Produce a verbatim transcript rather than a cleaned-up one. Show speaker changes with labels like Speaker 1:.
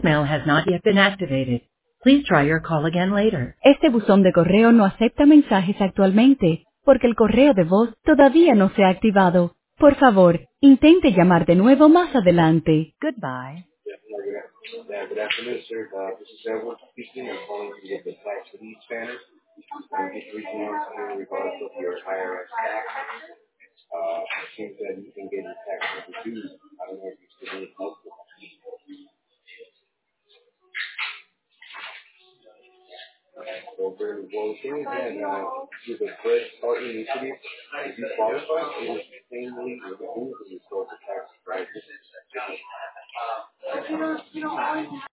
Speaker 1: voicemail has not yet been activated. Please try your call again later.
Speaker 2: Este buzón de correo no acepta mensajes actualmente, porque el correo de voz todavía no se ha activado. Por favor, intente llamar de nuevo más adelante. Goodbye.
Speaker 3: Yeah, good afternoon, sir. Uh, this is Edward speaking. I'm calling you with the tax relief Spanish. I'm just reaching out to you in regards to your I R S tax. Uh, it seems that you can get your tax reduced. I don't know if you still need help with that. So, very well, the thing is that uh, through the Fresh Start Initiative, if you qualify, it is insanely removed from your social tax, right?